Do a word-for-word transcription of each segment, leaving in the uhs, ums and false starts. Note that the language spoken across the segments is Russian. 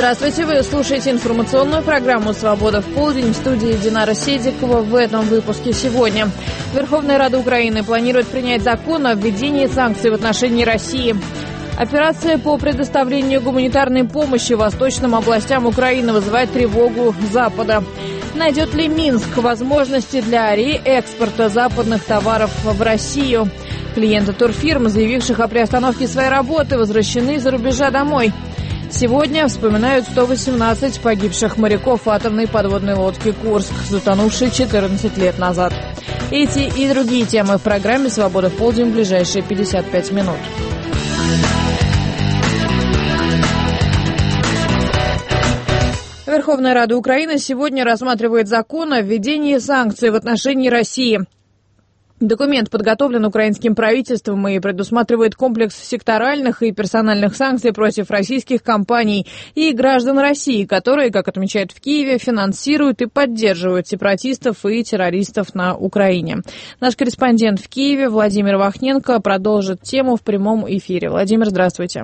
Здравствуйте, вы слушаете информационную программу «Свобода в полдень», в студии Динара Седикова. В этом выпуске сегодня. Верховная Рада Украины планирует принять закон о введении санкций в отношении России. Операция по предоставлению гуманитарной помощи восточным областям Украины вызывает тревогу Запада. Найдет ли Минск возможности для реэкспорта западных товаров в Россию? Клиенты турфирм, заявивших о приостановке своей работы, возвращены из-за рубежа домой. Сегодня вспоминают сто восемнадцать погибших моряков атомной подводной лодки «Курск», затонувшей четырнадцать лет назад. Эти и другие темы в программе «Свобода в полдень» в ближайшие пятьдесят пять минут. Верховная Рада Украины сегодня рассматривает закон о введении санкций в отношении России. Документ подготовлен украинским правительством и предусматривает комплекс секторальных и персональных санкций против российских компаний и граждан России, которые, как отмечают в Киеве, финансируют и поддерживают сепаратистов и террористов на Украине. Наш корреспондент в Киеве Владимир Вахненко продолжит тему в прямом эфире. Владимир, здравствуйте.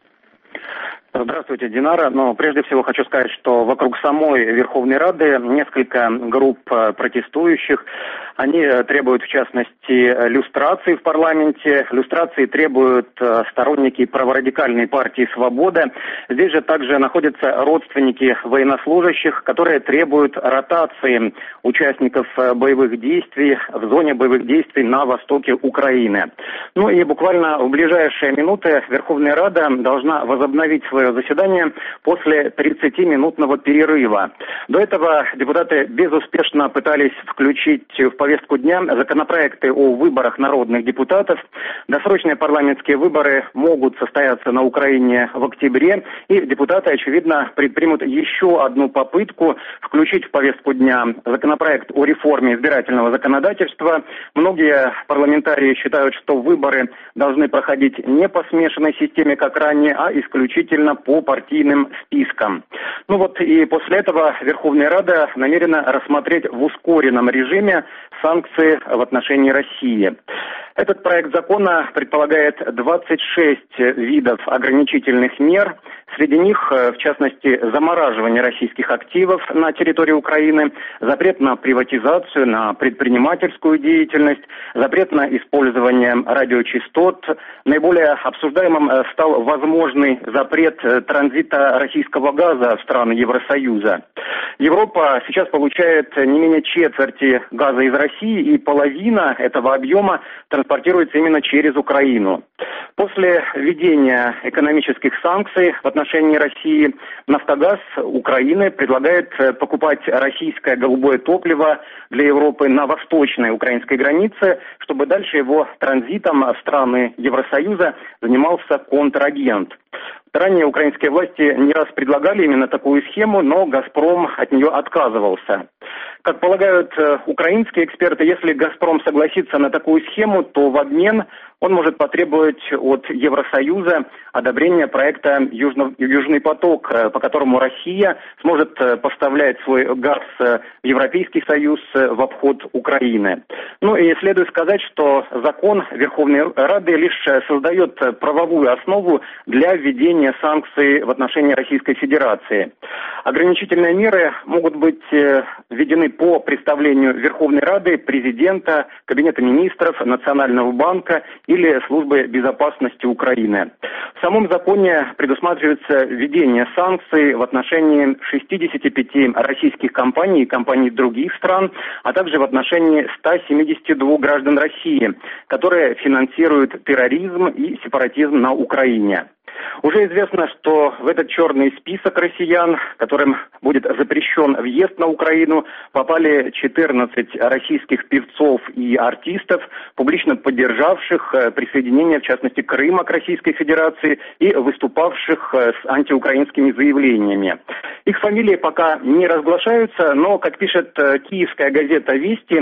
Здравствуйте, Динара. Но прежде всего хочу сказать, что вокруг самой Верховной Рады несколько групп протестующих. Они требуют, в частности, люстрации в парламенте. Люстрации требуют сторонники праворадикальной партии «Свобода». Здесь же также находятся родственники военнослужащих, которые требуют ротации участников боевых действий в зоне боевых действий на востоке Украины. Ну и буквально в ближайшие минуты Верховная Рада должна возобновить свое заседание после тридцатиминутного перерыва. До этого депутаты безуспешно пытались включить в повестку дня законопроекты о выборах народных депутатов. Досрочные парламентские выборы могут состояться на Украине в октябре, и депутаты, очевидно, предпримут еще одну попытку включить в повестку дня законопроект о реформе избирательного законодательства. Многие парламентарии считают, что выборы должны проходить не по смешанной системе, как ранее, а исключительно по партийным спискам. Ну вот и после этого Верховная Рада намерена рассмотреть в ускоренном режиме санкции в отношении России. Этот проект закона предполагает двадцать шесть видов ограничительных мер. Среди них, в частности, замораживание российских активов на территории Украины, запрет на приватизацию, на предпринимательскую деятельность, запрет на использование радиочастот. Наиболее обсуждаемым стал возможный запрет транзита российского газа в страны Евросоюза. Европа сейчас получает не менее четверти газа из России, и половина этого объема транспортируется именно через Украину. После введения экономических санкций в отношении России «Нафтогаз» Украины предлагает покупать российское голубое топливо для Европы на восточной украинской границе, чтобы дальше его транзитом в страны Евросоюза занимался контрагент. Ранее украинские власти не раз предлагали именно такую схему, но «Газпром» от нее отказывался. Как полагают украинские эксперты, если «Газпром» согласится на такую схему, то в обмен он может потребовать от Евросоюза одобрения проекта «Южно, «Южный поток», по которому Россия сможет поставлять свой газ в Европейский Союз в обход Украины. Ну и следует сказать, что закон Верховной Рады лишь создает правовую основу для введения санкций в отношении Российской Федерации. Ограничительные меры могут быть введены по представлению Верховной Рады, президента, Кабинета министров, Национального банка или Службы безопасности Украины. В самом законе предусматривается введение санкций в отношении шестидесяти пяти российских компаний и компаний других стран, а также в отношении ста семидесяти двух граждан России, которые финансируют терроризм и сепаратизм на Украине. Уже известно, что в этот черный список россиян, которым будет запрещен въезд на Украину, попали четырнадцать российских певцов и артистов, публично поддержавших присоединение, в частности, Крыма к Российской Федерации и выступавших с антиукраинскими заявлениями. Их фамилии пока не разглашаются, но, как пишет киевская газета «Вести»,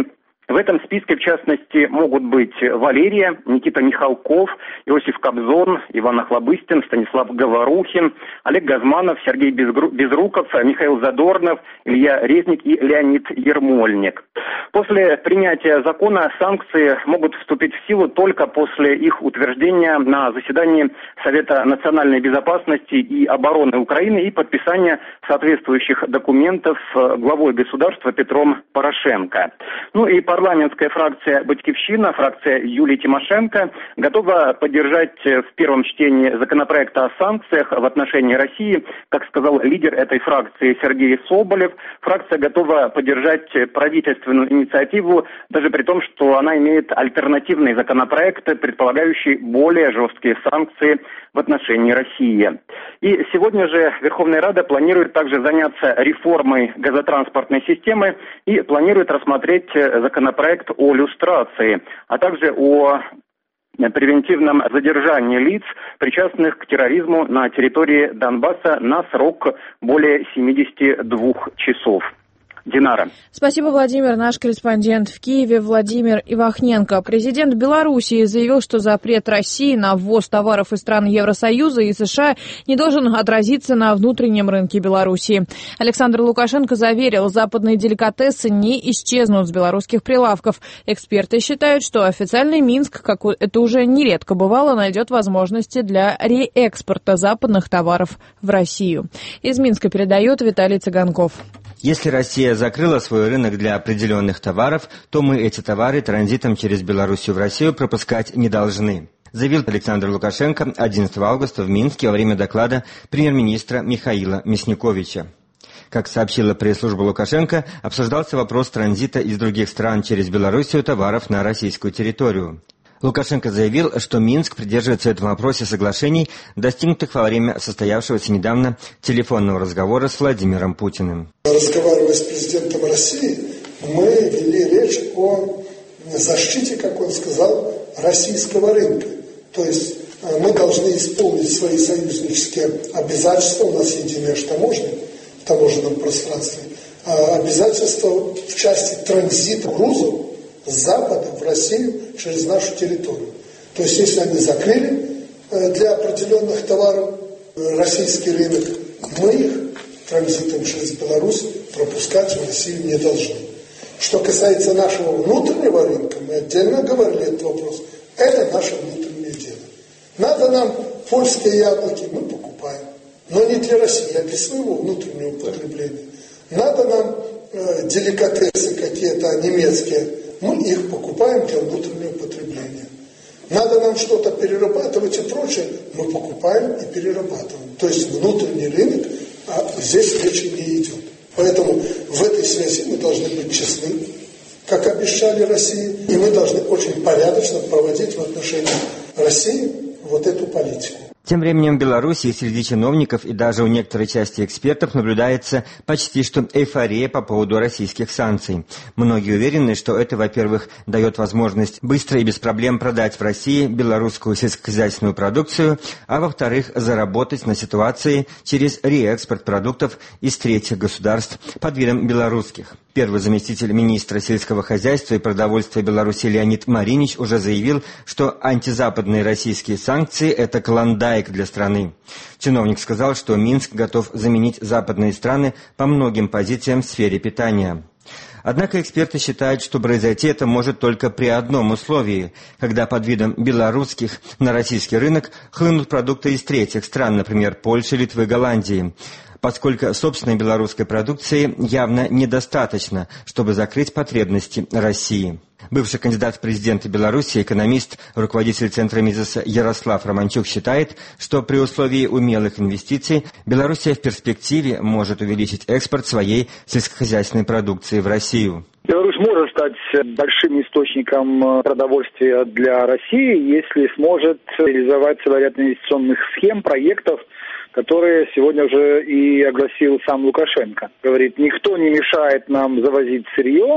В этом списке, в частности, могут быть Валерия, Никита Михалков, Иосиф Кобзон, Иван Охлобыстин, Станислав Говорухин, Олег Газманов, Сергей Безруков, Михаил Задорнов, Илья Резник и Леонид Ермольник. После принятия закона санкции могут вступить в силу только после их утверждения на заседании Совета национальной безопасности и обороны Украины и подписания соответствующих документов главой государства Петром Порошенко. Ну и парламентская фракция «Батькивщина», фракция Юлии Тимошенко, готова поддержать в первом чтении законопроекта о санкциях в отношении России. Как сказал лидер этой фракции Сергей Соболев, фракция готова поддержать правительственную инициативу, даже при том, что она имеет альтернативный законопроект, предполагающий более жесткие санкции в отношении России. И сегодня же Верховная Рада планирует также заняться реформой газотранспортной системы и планирует рассмотреть законопроект о люстрации, а также о превентивном задержании лиц, причастных к терроризму на территории Донбасса на срок более семидесяти двух часов. Динара. Спасибо, Владимир. Наш корреспондент в Киеве Владимир Ивахненко. Президент Белоруссии заявил, что запрет России на ввоз товаров из стран Евросоюза и США не должен отразиться на внутреннем рынке Белоруссии. Александр Лукашенко заверил, западные деликатесы не исчезнут с белорусских прилавков. Эксперты считают, что официальный Минск, как это уже нередко бывало, найдет возможности для реэкспорта западных товаров в Россию. Из Минска передает Виталий Цыганков. Если Россия закрыла свой рынок для определенных товаров, то мы эти товары транзитом через Белоруссию в Россию пропускать не должны, заявил Александр Лукашенко одиннадцатого августа в Минске во время доклада премьер-министра Михаила Мясниковича. Как сообщила пресс-служба Лукашенко, обсуждался вопрос транзита из других стран через Белоруссию товаров на российскую территорию. Лукашенко заявил, что Минск придерживается в этом вопросе соглашений, достигнутых во время состоявшегося недавно телефонного разговора с Владимиром Путиным. Разговаривая с президентом России, мы вели речь о защите, как он сказал, российского рынка. То есть мы должны исполнить свои союзнические обязательства, у нас единая таможня в таможенном пространстве, обязательства в части транзита грузов с Запада в Россию через нашу территорию. То есть, если они закрыли для определенных товаров российский рынок, мы их транзитом через Беларусь пропускать в Россию не должны. Что касается нашего внутреннего рынка, мы отдельно говорили этот вопрос, это наше внутреннее дело. Надо нам польские яблоки, мы покупаем, но не для России, а для своего внутреннего потребления. Надо нам э, деликатесы какие-то немецкие, мы их покупаем для внутреннего потребления. Надо нам что-то перерабатывать и прочее, мы покупаем и перерабатываем. То есть внутренний рынок, а здесь речи не идет. Поэтому в этой связи мы должны быть честны, как обещали России, и мы должны очень порядочно проводить в отношении России вот эту политику. Тем временем в Беларуси среди чиновников и даже у некоторой части экспертов наблюдается почти что эйфория по поводу российских санкций. Многие уверены, что это, во-первых, дает возможность быстро и без проблем продать в России белорусскую сельскохозяйственную продукцию, а во-вторых, заработать на ситуации через реэкспорт продуктов из третьих государств под видом белорусских. Первый заместитель министра сельского хозяйства и продовольствия Беларуси Леонид Маринич уже заявил, что антизападные российские санкции – это клондайк для страны. Чиновник сказал, что Минск готов заменить западные страны по многим позициям в сфере питания. Однако эксперты считают, что произойти это может только при одном условии, когда под видом белорусских на российский рынок хлынут продукты из третьих стран, например, Польши, Литвы, Голландии, поскольку собственной белорусской продукции явно недостаточно, чтобы закрыть потребности России. Бывший кандидат в президенты Беларуси, экономист, руководитель Центра Мизеса Ярослав Романчук считает, что при условии умелых инвестиций Белоруссия в перспективе может увеличить экспорт своей сельскохозяйственной продукции в Россию. Беларусь может стать большим источником продовольствия для России, если сможет реализовать целый ряд инвестиционных схем, проектов, которые сегодня уже и огласил сам Лукашенко. Говорит, никто не мешает нам завозить сырье,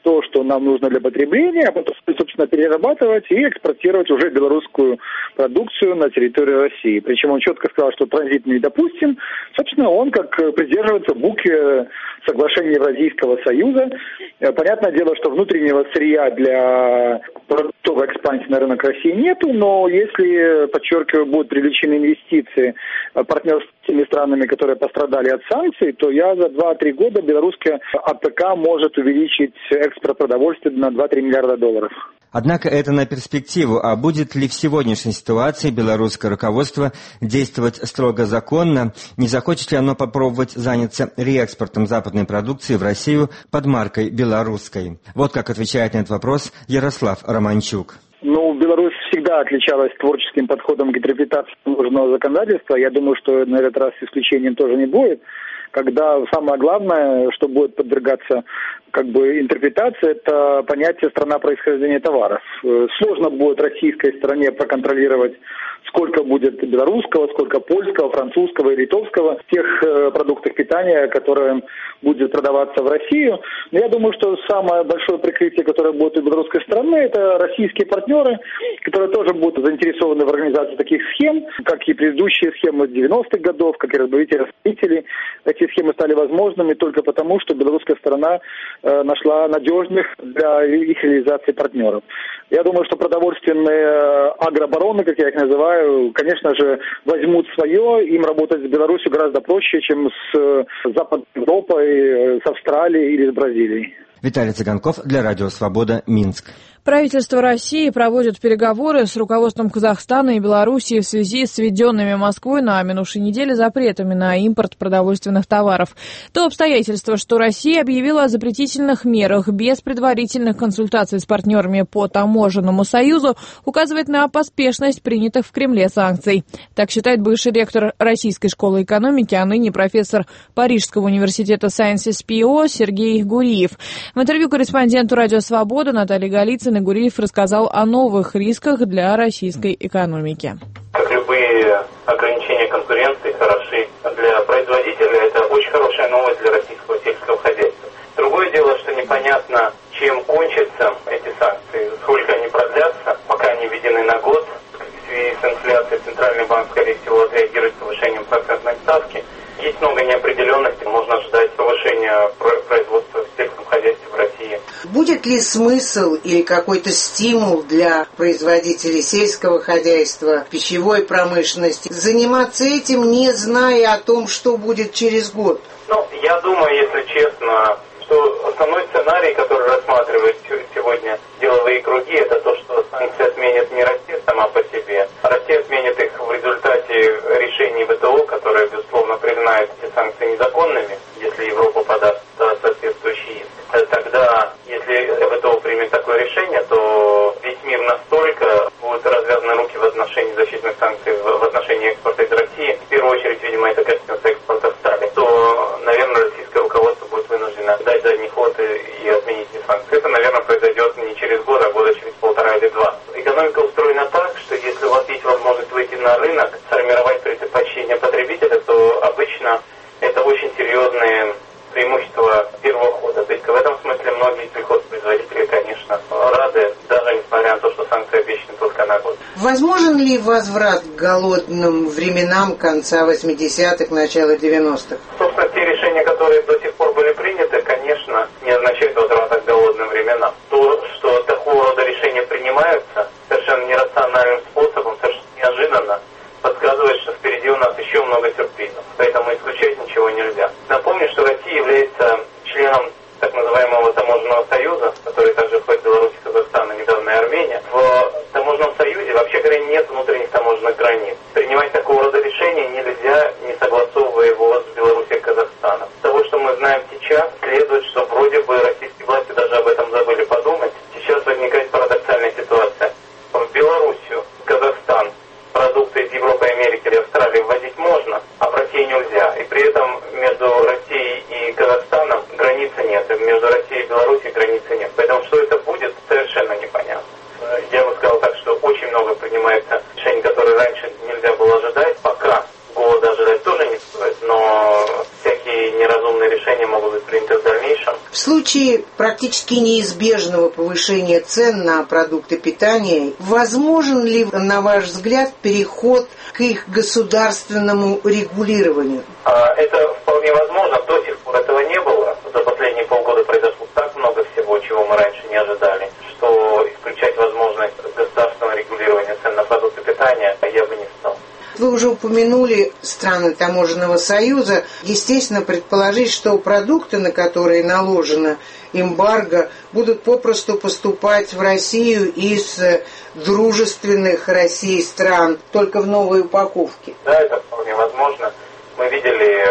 то, что нам нужно для потребления, а потом, собственно, перерабатывать и экспортировать уже белорусскую продукцию на территорию России. Причем он четко сказал, что транзит не допустим. Собственно, он как придерживается буквы соглашения Евразийского союза. Понятное дело, что внутреннего сырья для продуктовой экспансии на рынок России нету, но если, подчеркиваю, будут привлечены инвестиции партнеров с теми странами, которые пострадали от санкций, то я за два-три года белорусская АПК может увеличить экспорт продовольствия на два-три миллиарда долларов. Однако это на перспективу, а будет ли в сегодняшней ситуации белорусское руководство действовать строго законно, не захочет ли оно попробовать заняться реэкспортом западной продукции в Россию под маркой белорусской? Вот как отвечает на этот вопрос Ярослав Романчук. Ну, Беларусь всегда отличалась творческим подходом к интерпретации нужного законодательства. Я думаю, что на этот раз исключением тоже не будет. Когда самое главное, что будет подвергаться как бы интерпретации, это понятие страна происхождения товаров. Сложно будет российской стороне проконтролировать, сколько будет белорусского, сколько польского, французского и литовского, тех э, продуктов питания, которые будут продаваться в Россию. Но я думаю, что самое большое прикрытие, которое будет у белорусской стороны, это российские партнеры, которые тоже будут заинтересованы в организации таких схем, как и предыдущие схемы девяностых годов, как и разбавители-распылители. Эти схемы стали возможными только потому, что белорусская сторона э, нашла надежных для их реализации партнеров. Я думаю, что продовольственные агробароны, как я их называю, конечно же, возьмут свое. Им работать с Беларусью гораздо проще, чем с Западной Европой, с Австралией или с Бразилией. Виталий Цыганков для Радио Свобода, Минск. Правительство России проводит переговоры с руководством Казахстана и Белоруссии в связи с введенными Москвой на минувшей неделе запретами на импорт продовольственных товаров. То обстоятельство, что Россия объявила о запретительных мерах без предварительных консультаций с партнерами по таможенному союзу, указывает на поспешность принятых в Кремле санкций. Так считает бывший ректор Российской школы экономики, а ныне профессор Парижского университета Sciences пи о Сергей Гуриев. В интервью корреспонденту Радио Свобода Натальи Голицыной Гуриев рассказал о новых рисках для российской экономики. Как любые ограничения конкуренции хороши для производителя, это очень хорошая новость для российского сельского хозяйства. Другое дело, что непонятно, чем кончатся эти санкции, сколько они продлятся, пока они введены на год. В связи с инфляцией Центральный банк, скорее всего, отреагирует повышением процентной ставки. Есть много неопределенности, можно ожидать повышения производства в сельском хозяйстве в России. Будет ли смысл или какой-то стимул для производителей сельского хозяйства, пищевой промышленности заниматься этим, не зная о том, что будет через год? Ну, я думаю, если честно, что основной сценарий, который рассматривают сегодня деловые круги, это то, что санкции отменит не Россия сама по себе, а Россия отменит их в результате решений ВТО, которые, безусловно, признают эти санкции незаконными, если Европа подаст соответствующий иск. Тогда, если ВТО примет такое решение, то весь мир настолько будут развязаны руки в отношении защитных санкций, в отношении экспорта из России. В первую очередь, видимо, это коснется экспорта стали. То, наверное, российское руководство будет вынуждено дать задний ход и, и отменить эти санкции. Это, наверное, произойдет не через год, а года через полтора или два. Экономика устроена так, что если у вас есть возможность выйти на рынок, сформировать предпочтение потребителя, то обычно это очень серьезные преимущества первого хода. То есть в этом смысле многие сельхозпроизводители, конечно, рады, даже несмотря на то, что санкции обещаны только на год. Возможен ли возврат к голодным временам конца восьмидесятых, начала девяностых? Собственно, те решения, которые до сих пор были приняты, конечно, не означают возврата к голодным временам. То, что такого рода решения принимаются совершенно нерациональным способом, совершенно неожиданно, подсказывает, что впереди у нас еще много сюрпризов. Поэтому исключать ничего нельзя. Напомню, что Россия является членом так называемого таможенного союза, который также входит в Беларусь, Казахстан и недавно и Армения. В таможенном союзе, вообще говоря, нет внутренних таможенных границ. Принимать такого рода решения нельзя, не согласовывая его с Беларусью и Казахстаном. С того, что мы знаем сейчас, следует, что вроде бы российские власти даже об этом забыли подумать. Сейчас возникает парадоксальная ситуация. В Белоруссию, Казахстан, продукты из Европы, Америки или Австралии ввозить можно, а в России нельзя. И при этом между Россией и Казахстаном границы нет, и между Россией и Белоруссией границы нет. Поэтому что это будет, совершенно непонятно. Я бы сказал так, что очень много принимается решений, которые раньше нельзя было ожидать, пока голода ожидать тоже не стоит, но всякие неразумные решения могут быть приняты в дальнейшем. В случае практически практически неизбежного повышения цен на продукты питания, возможен ли, на ваш взгляд, переход к их государственному регулированию? Это вполне возможно. До сих пор этого не было. За последние полгода произошло так много всего, чего мы раньше не ожидали, что исключать возможность государственного регулирования цен на продукты питания я бы не стал. Вы уже упомянули страны Таможенного союза. Естественно, предположить, что продукты, на которые наложено эмбарго, будут попросту поступать в Россию из дружественных России стран, только в новой упаковке. Да, это вполне возможно. Мы видели,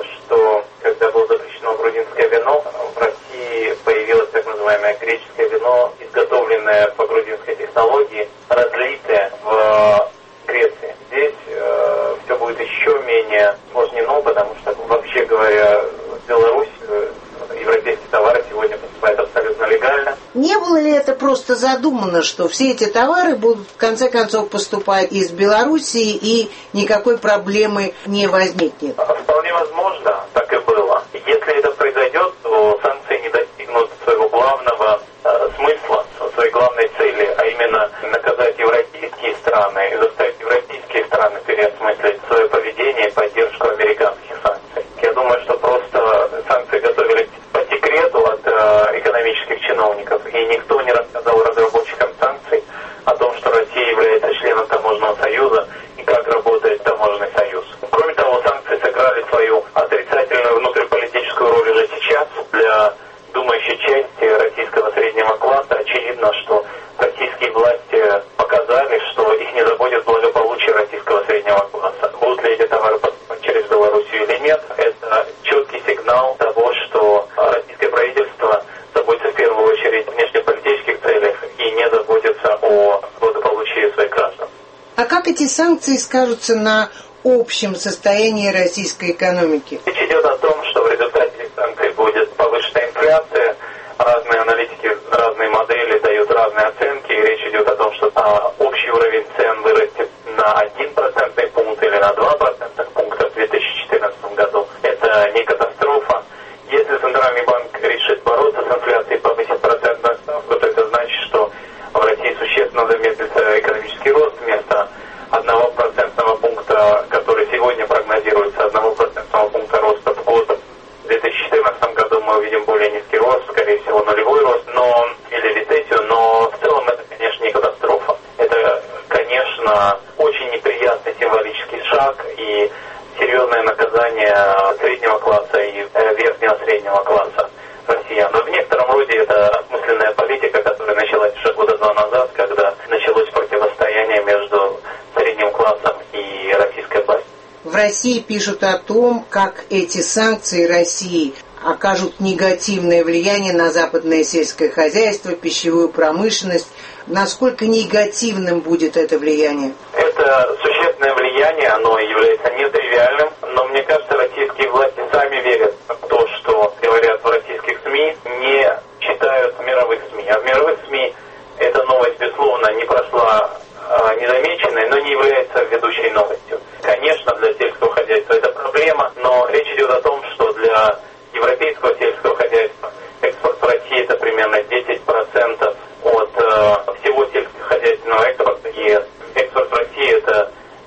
что когда было запрещено грузинское вино, в России появилось так называемое греческое вино, изготовленное по грузинской технологии, разлитое в Греции. Здесь э, все будет еще менее сложнено, потому что, вообще говоря, в Беларусь э, европейские товары сегодня поступают абсолютно легально. Не было ли это просто задумано, что все эти товары будут в конце концов поступать из Белоруссии и никакой проблемы не возникнет? Вполне возможно, так и было. Если это произойдет, то санкции не достигнут своего главного э, смысла, своей главной цели, а именно наказать европейские страны и заставить европейские страны переосмыслить свое поведение и поддержку американских санкций. Я думаю, что просто санкции готовились по секрету от э, экономических чиновников, и никто не рассказал разработчикам санкций о том, что Россия является членом Таможенного союза и как работает Таможенный союз. Кроме того, санкции сыграли свою отрицательную внутриполитическую роль уже сейчас. Для думающей части российского среднего класса очевидно, что российские власти показали, что их не заботит благополучие российского среднего класса. Будут ли эти товары поступать через Белоруссию или нет, это четкий сигнал того, что российское правительство заботится в первую очередь о внешнеполитических целях и не заботится о благополучии своих граждан. А как эти санкции скажутся на общем состоянии российской экономики? Речь идет о том, что в результате этих санкций будет повышенная инфляция. Разные аналитики, разные модели дают разные оценки. И речь идет о том, что а, общий уровень цен вырастет на один процентный пункт или на два процентных пункта в две тысячи четырнадцатом году. Это не катастрофа. Если Центральный банк решит бороться с инфляцией, повысить процентную ставку, то это значит, что в России существенно замедлится экономический рост вместо одного процентного пункта, который сегодня прогнозируется, одного процентного пункта роста в год. В две тысячи четырнадцатом году мы увидим более низкий рост, скорее всего нулевой рост, но или рецессию, но в целом это, конечно, не катастрофа. Это, конечно, очень неприятный символический шаг и серьезное наказание среднего класса и верхнего среднего класса россиян. Но в некотором роде это осмысленная политика, которая началась уже года два назад, когда началось противостояние между средним классом и российской властью. В России пишут о том, как эти санкции России окажут негативное влияние на западное сельское хозяйство, пищевую промышленность. Насколько негативным будет это влияние? Это существенное влияние, оно является нетривиальным, но мне кажется, российские власти сами верят в то, что говорят в российских СМИ, не читают мировых СМИ. А в мировых СМИ эта новость, безусловно, не прошла э, незамеченной, но не является ведущей новостью. Конечно, для сельского хозяйства это проблема, но речь идет о том, что для европейского сельского хозяйства экспорт в России это примерно десять процентов от э, всего сельскохозяйственного экспорта, и экспорт в России это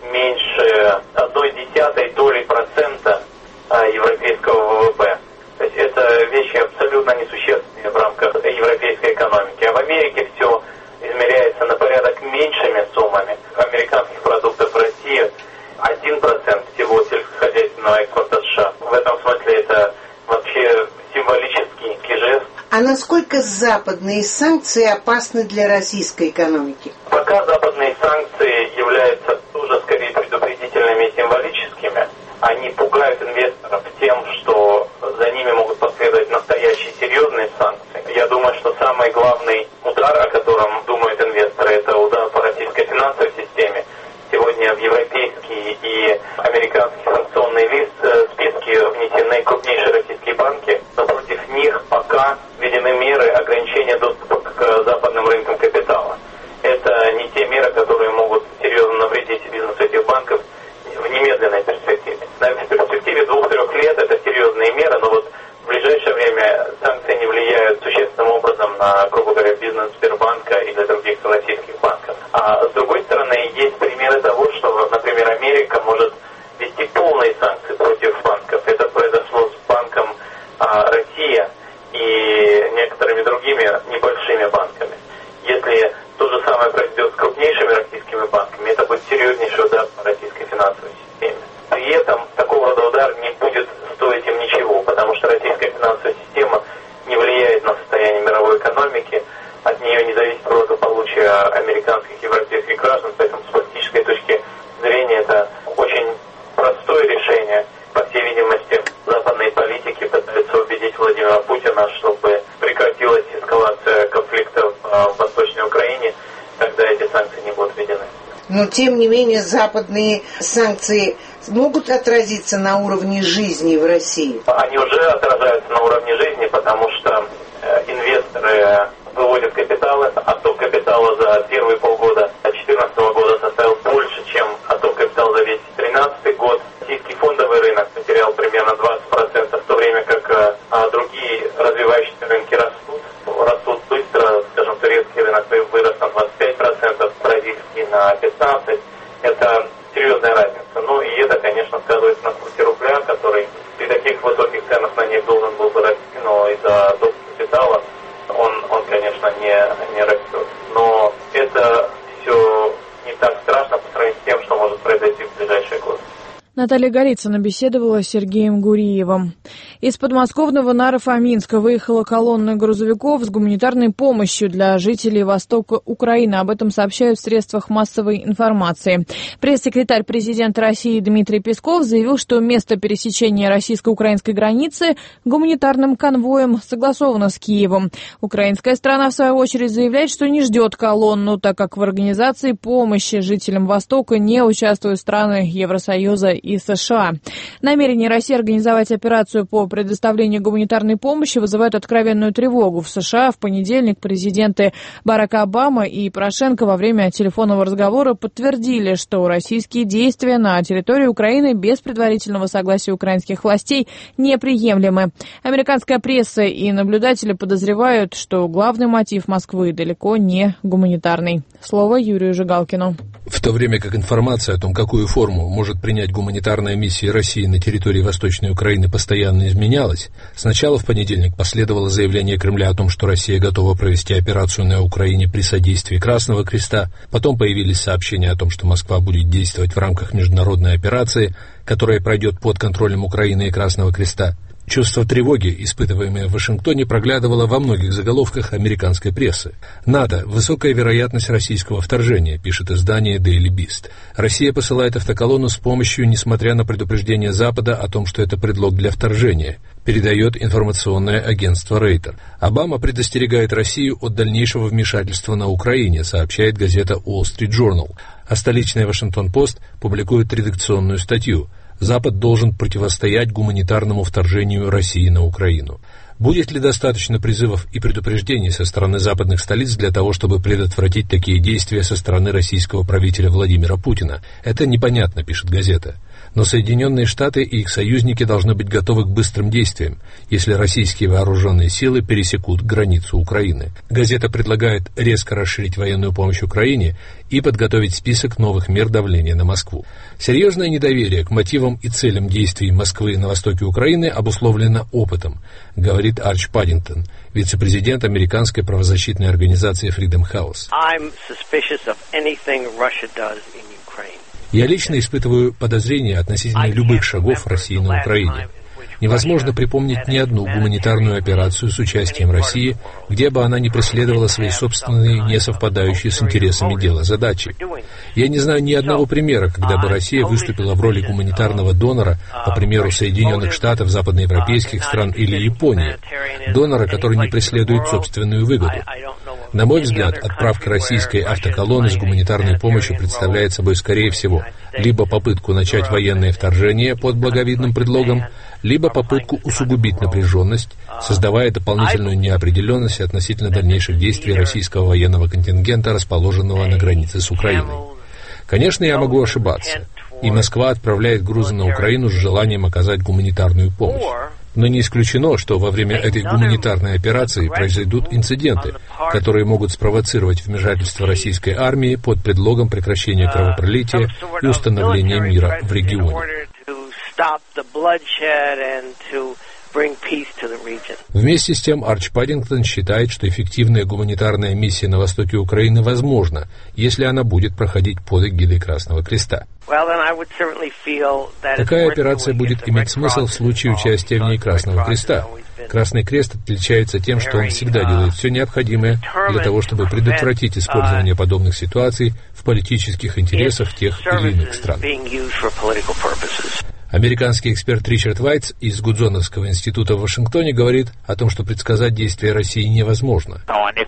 меньше одной десятой доли процента э, европейского ВВП. То есть это вещи абсолютно несущественные в рамках европейской экономики. А в Америке все измеряется на порядок меньшими суммами. Американских продуктов в России один процент всего сельскохозяйственного экспорта США. В этом смысле это вообще символический жест. А насколько западные санкции опасны для российской экономики? Пока западные санкции являются тоже скорее предупредительными и символическими, они пугают инвесторов тем, что за ними могут последовать настоящие серьезные санкции. Я думаю, что самый главный удар, о котором думают инвесторы, это удар по российской финансовой системе. Сегодня в европейские и американские санкционные лист, списки внесены крупнейшие российские банки, но против них пока введены меры ограничения доступа к западным рынкам капитала. Это не те меры, бизнес Сбербанка или других российских банков. А с другой стороны, есть примеры того, что, например, Америка может ввести полные санкции против банков. Это произошло с банком а, «Россия» и некоторыми другими небольшими банками. Если то же самое произойдет с крупнейшими российскими банками, это будет серьезнейший удар по российской финансовой системе. При этом такого рода удар не будет стоить им ничего, потому что российская финансовая система не влияет на состояние мировой экономики, от нее не зависит благополучие американских и европейских граждан, поэтому с политической точки зрения это очень простое решение. По всей видимости, западные политики пытаются убедить Владимира Путина, чтобы прекратилась эскалация конфликта в Восточной Украине, когда эти санкции не будут введены. Но, тем не менее, западные санкции могут отразиться на уровне жизни в России? Они уже отражаются на уровне жизни, потому что э, инвесторы выводят капиталы. Отток капитала за первые полгода две тысячи четырнадцатого года составил больше, чем отток капитала за весь две тысячи тринадцатый год. Российский фондовый рынок потерял примерно двадцать процентов, в то время как э, а другие развивающиеся рынки растут. Растут быстро, скажем, турецкий рынок вырос на двадцать пять процентов, бразильский на пятнадцать процентов. Это серьезная разница. Ну и это, конечно, сказывается на курсе рубля, который при таких высоких ценах на нефть должен был бы расти, но из-за оттока капитала он, он, конечно, не, не растет. Но это все не так страшно по сравнению с тем, что может произойти в ближайшие годы. Наталья Голицына беседовала с Сергеем Гуриевым. Из подмосковного Наро-Фоминска выехала колонна грузовиков с гуманитарной помощью для жителей востока Украины. Об этом сообщают в средствах массовой информации. Пресс-секретарь президента России Дмитрий Песков заявил, что место пересечения российско-украинской границы гуманитарным конвоем согласовано с Киевом. Украинская сторона, в свою очередь, заявляет, что не ждет колонну, так как в организации помощи жителям Востока не участвуют страны Евросоюза и США. Намерение России организовать операцию по предоставлению гуманитарной помощи вызывает откровенную тревогу. В США в понедельник президенты Барак Обама и Порошенко во время телефонного разговора подтвердили, что российские действия на территории Украины без предварительного согласия украинских властей неприемлемы. Американская пресса и наблюдатели подозревают, что главный мотив Москвы далеко не гуманитарный. Слово Юрию Жигалкину. В то время как информация о том, какую форму может принять гуманитарная миссия России на территории Восточной Украины, постоянно изменялась, сначала в понедельник последовало заявление Кремля о том, что Россия готова провести операцию на Украине при содействии Красного Креста, потом появились сообщения о том, что Москва будет действовать в рамках международной операции, которая пройдет под контролем Украины и Красного Креста. Чувство тревоги, испытываемое в Вашингтоне, проглядывало во многих заголовках американской прессы. НАТО. Высокая вероятность российского вторжения, пишет издание Daily Beast. Россия посылает автоколонну с помощью, несмотря на предупреждение Запада о том, что это предлог для вторжения, передает информационное агентство Рейтер. Обама предостерегает Россию от дальнейшего вмешательства на Украине, сообщает газета Wall Street Journal. А столичная Вашингтон-Пост публикует редакционную статью: Запад должен противостоять гуманитарному вторжению России на Украину. Будет ли достаточно призывов и предупреждений со стороны западных столиц для того, чтобы предотвратить такие действия со стороны российского правителя Владимира Путина? Это непонятно, пишет газета. Но Соединенные Штаты и их союзники должны быть готовы к быстрым действиям, если российские вооруженные силы пересекут границу Украины. Газета предлагает резко расширить военную помощь Украине и подготовить список новых мер давления на Москву. Серьезное недоверие к мотивам и целям действий Москвы на востоке Украины обусловлено опытом, говорит Арч Паддингтон, вице-президент американской правозащитной организации Freedom House. Я лично испытываю подозрения относительно любых шагов России на Украине. Невозможно припомнить ни одну гуманитарную операцию с участием России, где бы она не преследовала свои собственные, не совпадающие с интересами дела задачи. Я не знаю ни одного примера, когда бы Россия выступила в роли гуманитарного донора, по примеру Соединенных Штатов, западноевропейских стран или Японии, донора, который не преследует собственную выгоду. На мой взгляд, отправка российской автоколонны с гуманитарной помощью представляет собой, скорее всего, либо попытку начать военное вторжение под благовидным предлогом, либо попытку усугубить напряженность, создавая дополнительную неопределенность относительно дальнейших действий российского военного контингента, расположенного на границе с Украиной. Конечно, я могу ошибаться, и Москва отправляет грузы на Украину с желанием оказать гуманитарную помощь. Но не исключено, что во время этой гуманитарной операции произойдут инциденты, которые могут спровоцировать вмешательство российской армии под предлогом прекращения кровопролития и установления мира в регионе. Вместе с тем Арч Паддингтон считает, что эффективная гуманитарная миссия на востоке Украины возможна, если она будет проходить под эгидой Красного Креста. Такая операция будет иметь смысл в случае участия в ней Красного Креста. Красный Крест отличается тем, что он всегда делает все необходимое для того, чтобы предотвратить использование подобных ситуаций в политических интересах тех или иных стран. Американский эксперт Ричард Вайтс из Гудзоновского института в Вашингтоне говорит о том, что предсказать действия России невозможно.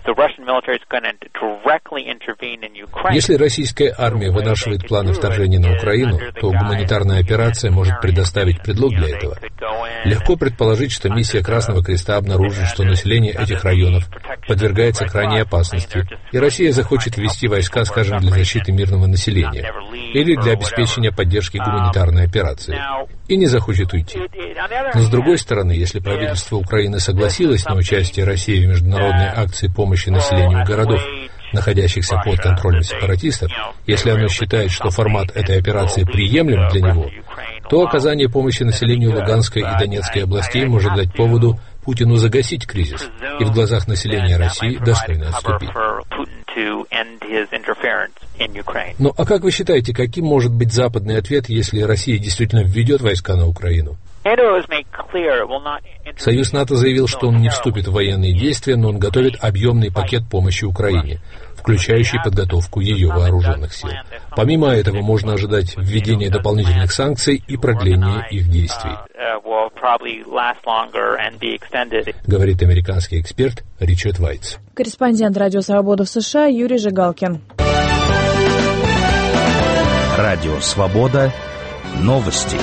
Если российская армия вынашивает планы вторжения на Украину, то гуманитарная операция может предоставить предлог для этого. Легко предположить, что миссия Красного Креста обнаружит, что население этих районов подвергается крайней опасности, и Россия захочет ввести войска, скажем, для защиты мирного населения или для обеспечения поддержки гуманитарной операции, и не захочет уйти. Но с другой стороны, если правительство Украины согласилось на участие России в международной акции помощи населению городов, находящихся под контролем сепаратистов, если оно считает, что формат этой операции приемлем для него, то оказание помощи населению Луганской и Донецкой областей может дать поводу Путину загасить кризис и в глазах населения России достойно отступить. Ну а как вы считаете, каким может быть западный ответ, если Россия действительно введет войска на Украину? Союз НАТО заявил, что он не вступит в военные действия, но он готовит объемный пакет помощи Украине, включающий подготовку ее вооруженных сил. Помимо этого, можно ожидать введения дополнительных санкций и продления их действий, говорит американский эксперт Ричард Вайтс. Корреспондент Радио Свобода в США Юрий Жигалкин. Радио Свобода. Новости.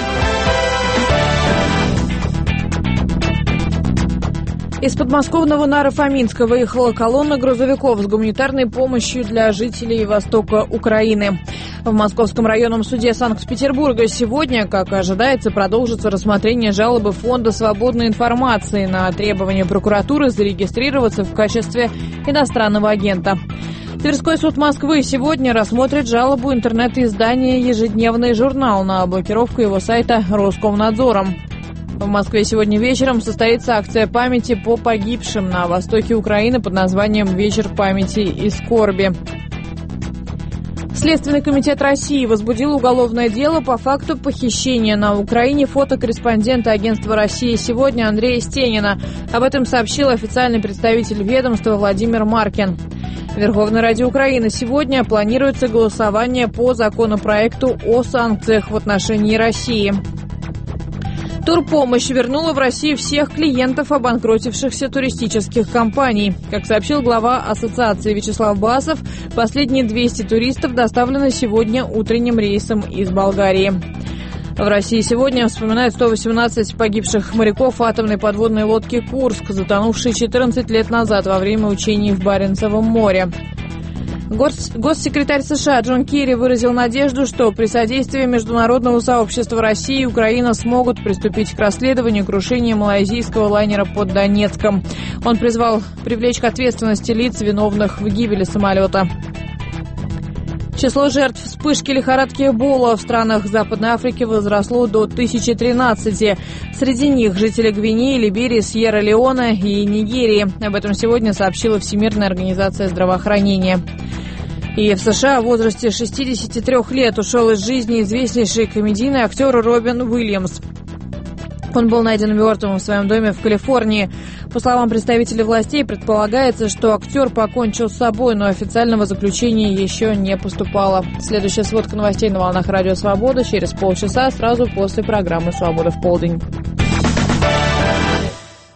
Из подмосковного Наро-Фоминска выехала колонна грузовиков с гуманитарной помощью для жителей востока Украины. В Московском районном суде Санкт-Петербурга сегодня, как ожидается, продолжится рассмотрение жалобы Фонда свободной информации на требование прокуратуры зарегистрироваться в качестве иностранного агента. Тверской суд Москвы сегодня рассмотрит жалобу интернет-издания «Ежедневный журнал» на блокировку его сайта Роскомнадзором. В Москве сегодня вечером состоится акция памяти по погибшим на востоке Украины под названием «Вечер памяти и скорби». Следственный комитет России возбудил уголовное дело по факту похищения на Украине фотокорреспондента агентства «Россия сегодня» Андрея Стенина. Об этом сообщил официальный представитель ведомства Владимир Маркин. В Верховной Раде Украины сегодня планируется голосование по законопроекту о санкциях в отношении России. Турпомощь вернула в Россию всех клиентов обанкротившихся туристических компаний. Как сообщил глава ассоциации Вячеслав Басов, последние двести туристов доставлены сегодня утренним рейсом из Болгарии. В России сегодня вспоминают сто восемнадцать погибших моряков атомной подводной лодки «Курск», затонувшей четырнадцать лет назад во время учений в Баренцевом море. Гос- госсекретарь США Джон Керри выразил надежду, что при содействии международного сообщества России и Украина смогут приступить к расследованию крушения малайзийского лайнера под Донецком. Он призвал привлечь к ответственности лиц, виновных в гибели самолета. Число жертв вспышки лихорадки Эбола в странах Западной Африки возросло до тысячи тринадцати. Среди них жители Гвинеи, Либерии, Сьерра-Леоне и Нигерии. Об этом сегодня сообщила Всемирная организация здравоохранения. И в США в возрасте шестидесяти трёх лет ушел из жизни известнейший комедийный актер Робин Уильямс. Он был найден мертвым в своем доме в Калифорнии. По словам представителей властей, предполагается, что актер покончил с собой, но официального заключения еще не поступало. Следующая сводка новостей на волнах Радио Свобода через полчаса, сразу после программы «Свобода в полдень».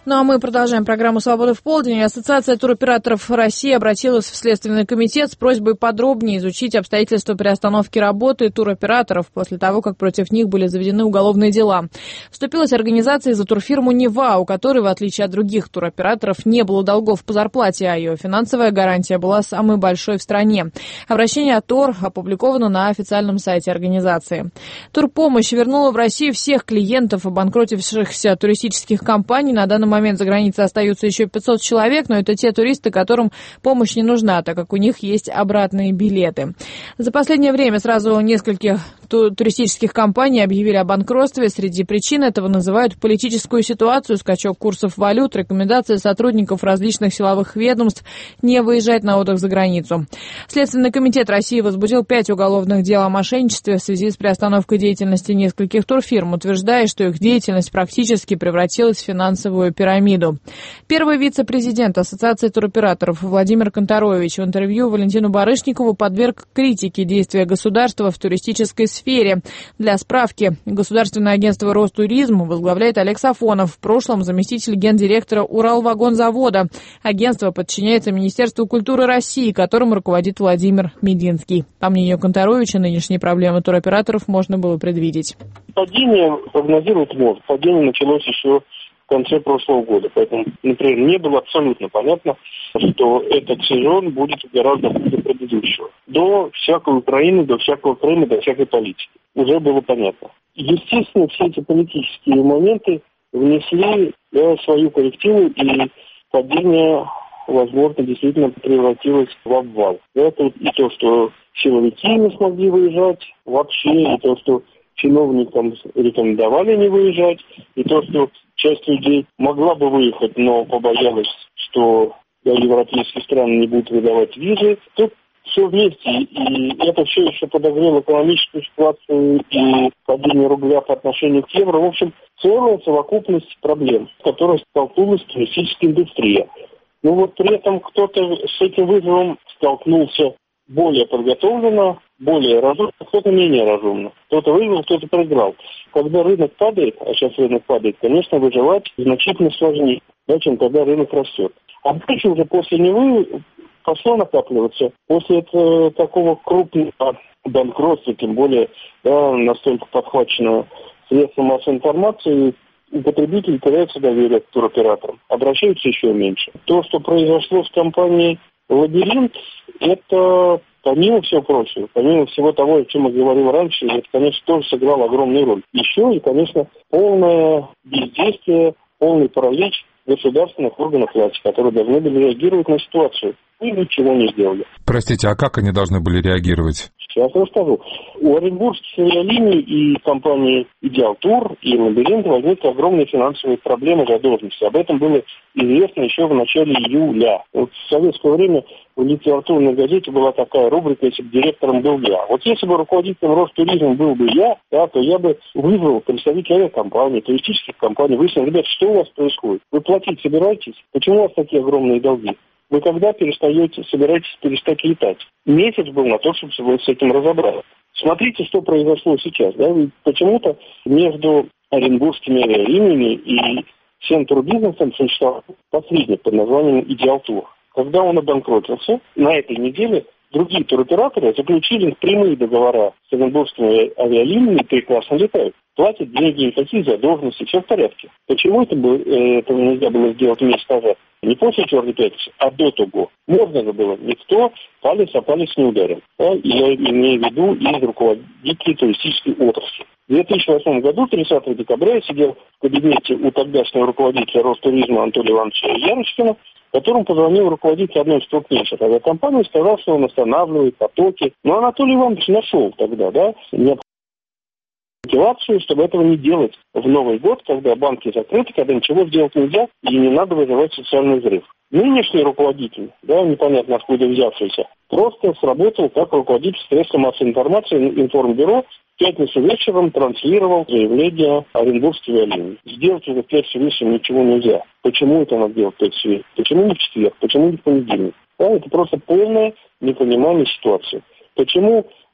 Ну а мы продолжаем программу «Свобода в полдень». Ассоциация туроператоров России обратилась в Следственный комитет с просьбой подробнее изучить обстоятельства приостановки работы туроператоров после того, как против них были заведены уголовные дела. Вступилась организация за турфирму «Нева», у которой, в отличие от других туроператоров, не было долгов по зарплате, а ее финансовая гарантия была самой большой в стране. Обращение от ТОР опубликовано на официальном сайте организации. Турпомощь вернула в Россию всех клиентов обанкротившихся туристических компаний. На данный момент момент за границей остаются еще пятьсот человек, но это те туристы, которым помощь не нужна, так как у них есть обратные билеты. За последнее время сразу нескольких ту- туристических компаний объявили о банкротстве. Среди причин этого называют политическую ситуацию, скачок курсов валют, рекомендации сотрудников различных силовых ведомств не выезжать на отдых за границу. Следственный комитет России возбудил пять уголовных дел о мошенничестве в связи с приостановкой деятельности нескольких турфирм, утверждая, что их деятельность практически превратилась в финансовую пирамиду. пирамиду. Первый вице-президент Ассоциации туроператоров Владимир Конторович в интервью Валентину Барышникову подверг критике действия государства в туристической сфере. Для справки, Государственное агентство «Ростуризм» возглавляет Олег Сафонов, в прошлом заместитель гендиректора Уралвагонзавода. Агентство подчиняется Министерству культуры России, которым руководит Владимир Мединский. По мнению Конторовича, нынешние проблемы туроператоров можно было предвидеть. Падение прогнозировать можно. Падение началось еще в конце прошлого года. Поэтому, например, не было абсолютно понятно, что этот сезон будет гораздо хуже предыдущего. До всякой Украины, до всякого Крыма, до всякой политики. Уже было понятно. Естественно, все эти политические моменты внесли да, свою коррективу, и падение, возможно, действительно превратилось в обвал. Это и то, что силовики не смогли выезжать вообще, и то, что чиновникам рекомендовали не выезжать, и то, что часть людей могла бы выехать, но побоялась, что да, европейские страны не будут выдавать визы. Тут все вместе, и это все еще подогрело экономическую ситуацию и падение рубля по отношению к евро. В общем, целая совокупность проблем, с которой столкнулась туристическая индустрия. Но вот при этом кто-то с этим вызовом столкнулся более подготовленно, более разумно, кто-то менее разумно. Кто-то выиграл, кто-то проиграл. Когда рынок падает, а сейчас рынок падает, конечно, выживать значительно сложнее, да, чем когда рынок растет. А дальше уже после него пошло накапливаться. После этого, такого крупного банкротства, тем более да, настолько подхваченного средством массовой информации, у потребителей теряется доверие к туроператорам. Обращаются еще меньше. То, что произошло с компанией «Лабиринт», это, помимо всего прочего, помимо всего того, о чем я говорил раньше, это, конечно, тоже сыграло огромную роль. Еще и, конечно, полное бездействие, полный паралич государственных органов власти, которые должны были реагировать на ситуацию. И ничего не сделали. Простите, а как они должны были реагировать? Сейчас расскажу. У оренбургских авиалиний и компании «Идеал Тур» и «Лабиринт» возникли огромные финансовые проблемы задолженности. Об этом было известно еще в начале июля. Вот в советское время в литературной газете была такая рубрика «Если бы директором был я». Вот если бы руководителем Ростуризма был бы я, да, то я бы вызвал представителей авиакомпаний, туристических компаний, выяснил, ребят, что у вас происходит? Вы платить собираетесь? Почему у вас такие огромные долги? Вы когда перестаете, собираетесь перестать летать? Месяц был на то, чтобы вы с этим разобраться. Смотрите, что произошло сейчас. Да? Почему-то между оренбургскими авиалиниями и всем турбизнесом существовал посредник под названием «Идеал Тур». Когда он обанкротился, на этой неделе другие туроператоры заключили прямые договора с оренбургскими авиалиниями и прекрасно летают. Платят деньги, никаких задолженностей, все в порядке. Почему это бы, этого нельзя было сделать месяц назад? Не после Черной пятницы, а до того. Можно же было. Никто палец о палец не ударил. Да? Я имею в виду из руководителей туристической отрасли. В две тысячи восьмом году, тридцатого декабря, я сидел в кабинете у тогдашнего руководителя Ростуризма Анатолия Ивановича Ярочкина, которому позвонил руководитель одной из крупнейших авиакомпаний, сказал, что он останавливает потоки. Но Анатолий Иванович нашел тогда, да, мотивацию, чтобы этого не делать в Новый год, когда банки закрыты, когда ничего сделать нельзя, и не надо вызывать социальный взрыв. Нынешний руководитель, да, непонятно откуда взявшийся, просто сработал как руководитель средств массовой информации информбюро, в пятницу вечером транслировал заявление Оренбургской авиалинии. Сделать уже в пятницу вечером ничего нельзя. Почему это надо делать в пятницу вечером? Почему не в четверг? Почему не в понедельник? Да, это просто полное непонимание ситуации. Почему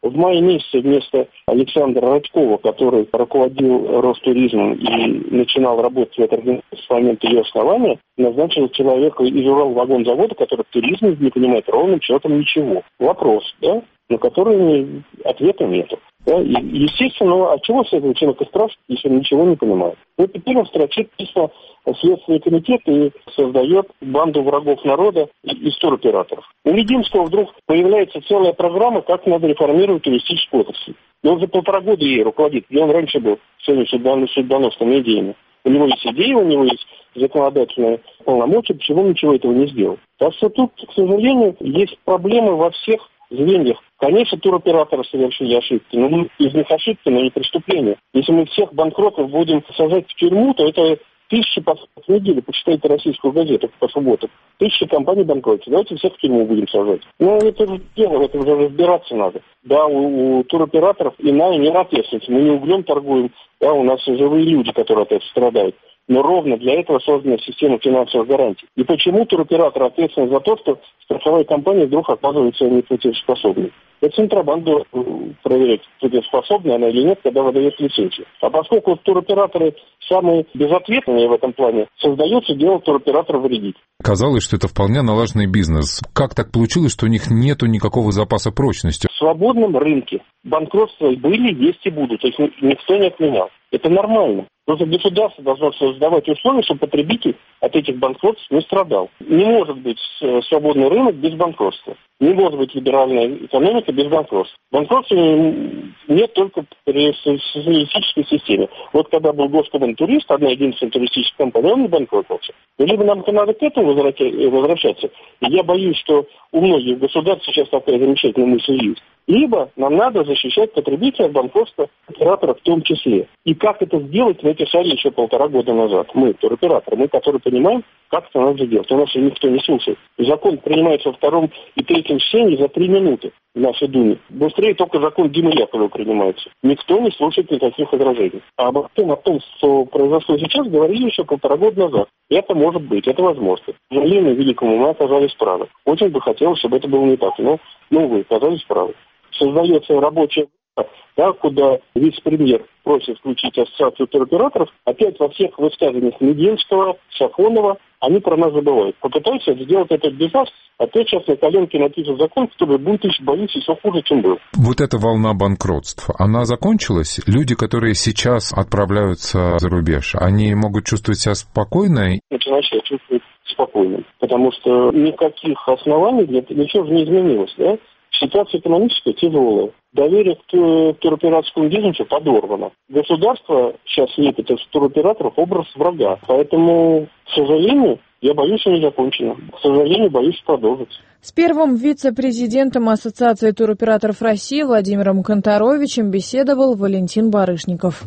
В мае месяце вместо Александра Радькова, который руководил Ростуризмом и начинал работать в этой организации с момента ее основания, назначил человека из Уралвагонзавода, который в туризме не понимает ровным счетом ничего. Вопрос, да, на который ответа нету. Да? И, естественно, от чего следует человека страшно, если он ничего не понимает? Вот теперь он строчит письма Следственный комитет и создает банду врагов народа из туроператоров. У Мединского вдруг появляется целая программа, как надо реформировать туристическую отрасль. И он уже полтора года ей руководит, где он раньше был своими судьбоносными идеями. У него есть идеи, у него есть законодательные полномочия, почему он ничего этого не сделал. Так что тут, к сожалению, есть проблемы во всех звеньях. Конечно, туроператоры совершили ошибки, но из них ошибки, но не преступления. Если мы всех банкротов будем сажать в тюрьму, то это тысячи по неделе, почитайте российскую газету по субботам. Тысячи компаний банкротятся. Давайте всех в тюрьму будем сажать. Ну, это же дело, в этом уже разбираться надо. Да, у, у туроператоров иная мера ответственности. Мы не углем торгуем, да, у нас живые люди, которые от этого страдают. Но ровно для этого создана система финансовых гарантий. И почему туроператор ответственен за то, что страховая компания вдруг оказывается неплатежеспособной? Это Центробанк должен проверять, платежеспособна она или нет, когда выдает лицензию. А поскольку туроператоры самые безответственные в этом плане, создается дело туроператора вредить. Казалось, что это вполне налаженный бизнес. Как так получилось, что у них нету никакого запаса прочности? В свободном рынке банкротства были, есть и будут. Их никто не отменял. Это нормально. Просто государство должно создавать условия, чтобы потребитель от этих банкротств не страдал. Не может быть свободный рынок без банкротства. Не может быть либеральная экономика без банкротства. Банкротства нет только при социалистической системе. Вот когда был Госкоминтурист, одна единственная туристическая компания, он не банкротился. Либо нам надо к этому возвращаться, и я боюсь, что у многих государств сейчас такая замечательная мысль есть. Либо нам надо защищать потребителя от банкротства операторов в том числе. И как это сделать, мы писали еще полтора года назад. Мы, туроператоры, мы, которые понимаем, как это надо делать. У нас же никто не слушает. Закон принимается во втором и третьем чтении за три минуты в нашей Думе. Быстрее только закон Димы Яковлева принимается. Никто не слушает никаких возражений. А об том, о том, что произошло сейчас, говорили еще полтора года назад. Это может быть, это возможно. К сожалению, великому мы оказались правы. Очень бы хотелось, чтобы это было не так. Но, ну, вы оказались правы. Создается рабочая группа, да, куда вице-премьер просит включить ассоциацию туроператоров. Опять во всех высказываниях Мединского, Сафонова они про нас забывают. Попытаются сделать это без нас, а то сейчас на коленке напишут закон, который будет еще, боюсь, еще хуже, чем был. Вот эта волна банкротств, она закончилась? Люди, которые сейчас отправляются за рубеж, они могут чувствовать себя спокойно? Начинают себя чувствовать спокойным, потому что никаких оснований для этого ничего же не изменилось, да? Ситуация экономическая тяжелая. Доверие к туроператорскому бизнесу подорвано. Государство сейчас лепит из туроператоров образ врага. Поэтому, к сожалению, я боюсь, что не закончено. К сожалению, боюсь продолжить. С первым вице-президентом Ассоциации туроператоров России Владимиром Конторовичем беседовал Валентин Барышников.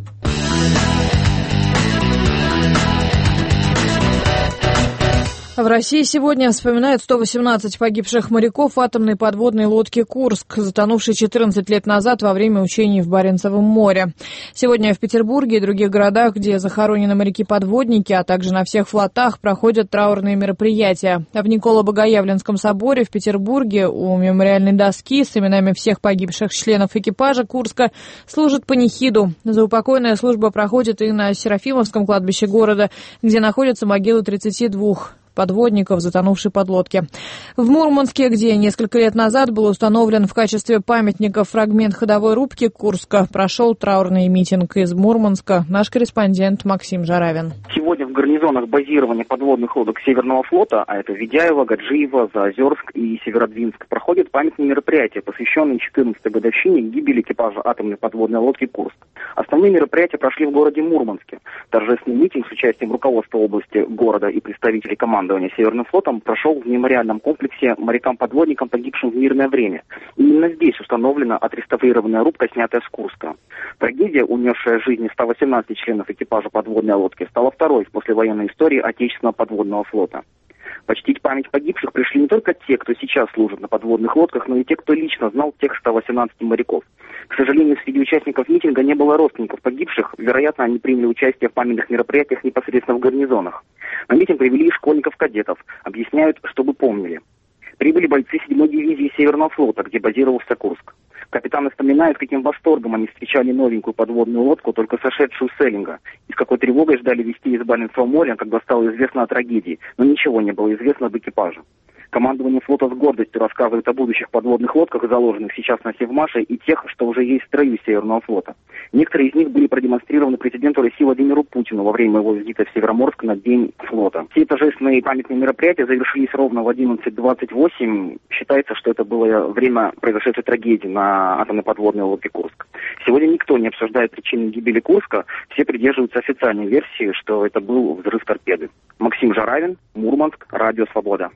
В России сегодня вспоминают сто восемнадцать погибших моряков атомной подводной лодки «Курск», затонувшей четырнадцать лет назад во время учений в Баренцевом море. Сегодня в Петербурге и других городах, где захоронены моряки-подводники, а также на всех флотах, проходят траурные мероприятия. В Николо-Богоявленском соборе в Петербурге у мемориальной доски с именами всех погибших членов экипажа «Курска» служат панихиду. Заупокойная служба проходит и на Серафимовском кладбище города, где находятся могилы тридцати двух подводников, затонувшей подлодки. В Мурманске, где несколько лет назад был установлен в качестве памятника фрагмент ходовой рубки Курска, прошел траурный митинг. Из Мурманска наш корреспондент Максим Жаравин. Сегодня в гарнизонах базирования подводных лодок Северного флота, а это Ведяево, Гаджиево, Заозерск и Северодвинск, проходят памятные мероприятия, посвященные четырнадцатой годовщине гибели экипажа атомной подводной лодки «Курск». Основные мероприятия прошли в городе Мурманске. Торжественный митинг с участием руководства области города и представителей команды Северным флотом прошел в мемориальном комплексе морякам-подводникам, погибшим в мирное время. И именно здесь установлена отреставрированная рубка, снятая с Курска. Трагедия, унесшая жизни ста восемнадцати членов экипажа подводной лодки, стала второй в послевоенной истории отечественного подводного флота. Почтить память погибших пришли не только те, кто сейчас служит на подводных лодках, но и те, кто лично знал тех ста восемнадцати моряков. К сожалению, среди участников митинга не было родственников погибших. Вероятно, они приняли участие в памятных мероприятиях непосредственно в гарнизонах. На митинг привели школьников-кадетов. Объясняют, чтобы помнили. Прибыли бойцы седьмой дивизии Северного флота, где базировался Курск. Капитаны вспоминают, каким восторгом они встречали новенькую подводную лодку, только сошедшую с эллинга, и с какой тревогой ждали вести из Баренцева моря, когда стало известно о трагедии, но ничего не было известно об экипаже. Командование флота с гордостью рассказывает о будущих подводных лодках, заложенных сейчас на Севмаше, и тех, что уже есть в строю Северного флота. Некоторые из них были продемонстрированы президенту России Владимиру Путину во время его визита в Североморск на День флота. Все торжественные и памятные мероприятия завершились ровно в одиннадцать двадцать восемь. Считается, что это было время произошедшей трагедии на атомной подводной лодке «Курск». Сегодня никто не обсуждает причины гибели «Курска». Все придерживаются официальной версии, что это был взрыв торпеды. Максим Жаравин, Мурманск, Радио Свобода.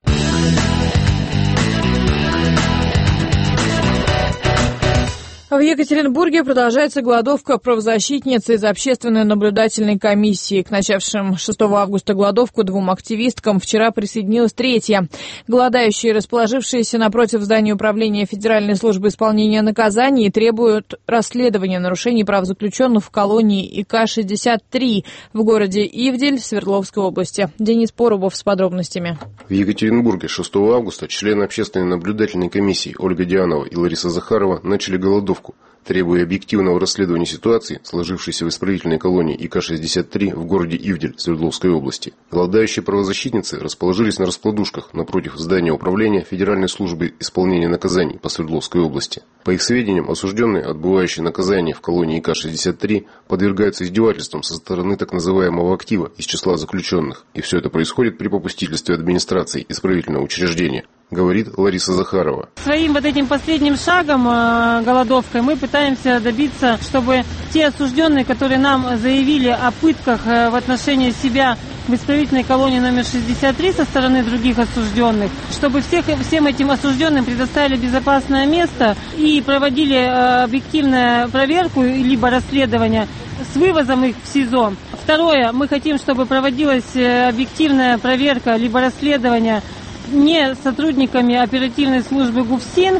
В Екатеринбурге продолжается голодовка правозащитницы из общественной наблюдательной комиссии. К начавшим шестого августа голодовку двум активисткам вчера присоединилась третья. Голодающие, расположившиеся напротив здания управления Федеральной службы исполнения наказаний, требуют расследования нарушений прав заключенных в колонии И К шестьдесят три в городе Ивдель Свердловской области. Денис Порубов с подробностями. В Екатеринбурге шестого августа члены общественной наблюдательной комиссии Ольга Дианова и Лариса Захарова начали голодовку, требуя объективного расследования ситуации, сложившейся в исправительной колонии И К шестьдесят три в городе Ивдель Свердловской области. Голодающие правозащитницы расположились на раскладушках напротив здания управления Федеральной службы исполнения наказаний по Свердловской области. По их сведениям, осужденные, отбывающие наказание в колонии И К шестьдесят три, подвергаются издевательствам со стороны так называемого актива из числа заключенных. И все это происходит при попустительстве администрации исправительного учреждения, говорит Лариса Захарова. Своим вот этим последним шагом, голодовкой, мы пытаемся добиться, чтобы те осужденные, которые нам заявили о пытках в отношении себя в исправительной колонии номер шестьдесят три со стороны других осужденных, чтобы всех, всем этим осужденным предоставили безопасное место и проводили объективную проверку либо расследование с вывозом их в СИЗО. Второе, мы хотим, чтобы проводилась объективная проверка либо расследование не сотрудниками оперативной службы ГУФСИН,